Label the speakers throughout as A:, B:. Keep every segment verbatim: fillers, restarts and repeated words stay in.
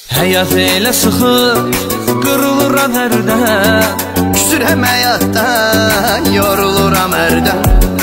A: Həyat elə sıxır, qırılıram hərdən.
B: Küsürəm həyatdan, yoruluram hərdən.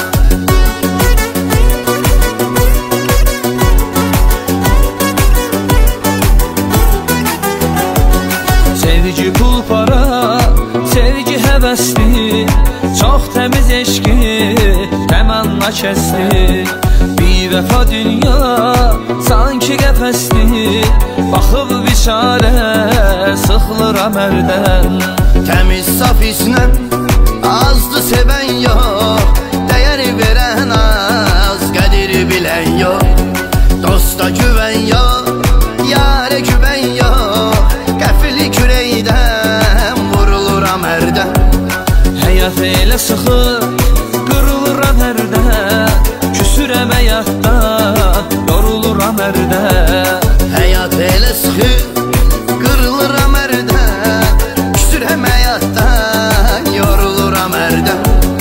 A: Sevgi pul para, sevgi həvəsli, çox təmiz eşqi, təmanna kəsli. Bir vəfa dünya, sanki qəfəsli, baxıb biçarə, sıxılıram hərdən.
B: Təmiz saf isnən, azdı sevən yox, dəyər verən az, qədir bilən yox. Dosta güvən yox, yarə güvən yox, qəfili kürəkdən vuruluram hərdən.
A: Həyat elə sıxır, qırılıram hərdən. Küsürəm həyatdan, yoruluram hərdən.
B: Həyat elə sıxır, qırılıram hərdən. Küsürəm həyatdan, yoruluram hərdən.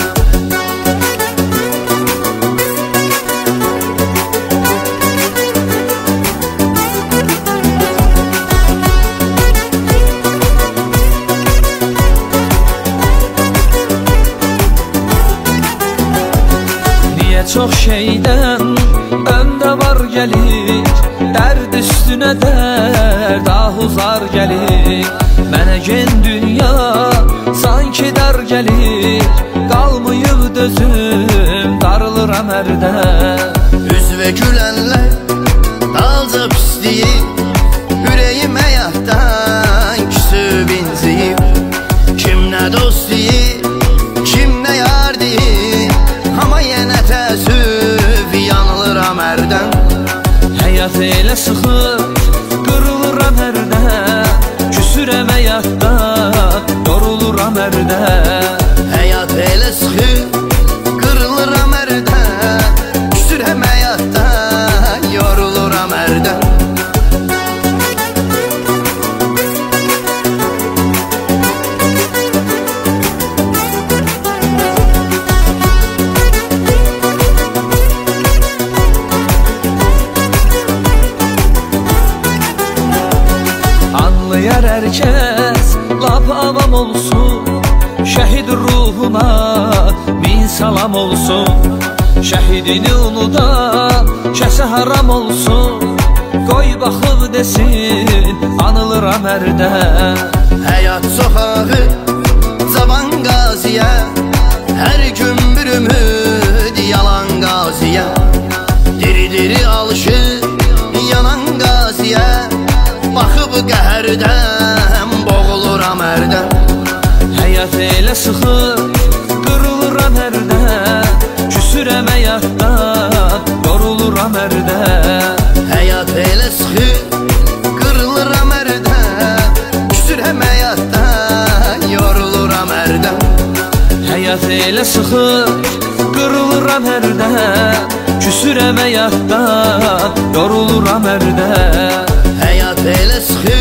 A: Çox şeydən öndə var gəlir, dərd üstünə dərd, ahuzar gəlir. Mənə gen dünya sanki dar gəlir, qalmayıb dözüm, darılıram hərdən.
B: Üzvə gülənlər dalca pisliyib, ürəyim həyatdan küsüb inciyib. Kim nə dost deyib, kim nə yar deyib, amma yenə təəssüf yanılıram hərdən.
A: Həyat elə sıxır, qırılıram hərdən. Küsürəm həyatdan, yoruluram hərdən.
B: Həyat elə sıxır, qırılıram hərdən. Küsürəm həyatdan, yoruluram hərdən.
A: Anlayar hər kəs, lap avam olsun, şəhid ruhuna min salam olsun. Şəhidini unudan kəsə haram olsun, qoy baxıb desin, anılıram hərdən.
B: Həyat çox ağır, cavan qaziyə, hər gün bir ümid yalan qaziyə. Diri-diri alışır, yanan qaziyə, baxıb qəhərdən, boğuluram hərdən.
A: Həyat elə sıxır, qırılıram hərdən. Küsürəm həyatdan, yoruluram hərdən.
B: Həyat elə sıxır, qırılıram hərdən. Küsürəm həyatdan, yoruluram hərdən.
A: Həyat elə sıxır, qırılıram hərdən. Küsürəm həyatdan, yoruluram hərdən.
B: Həyat elə sıxır,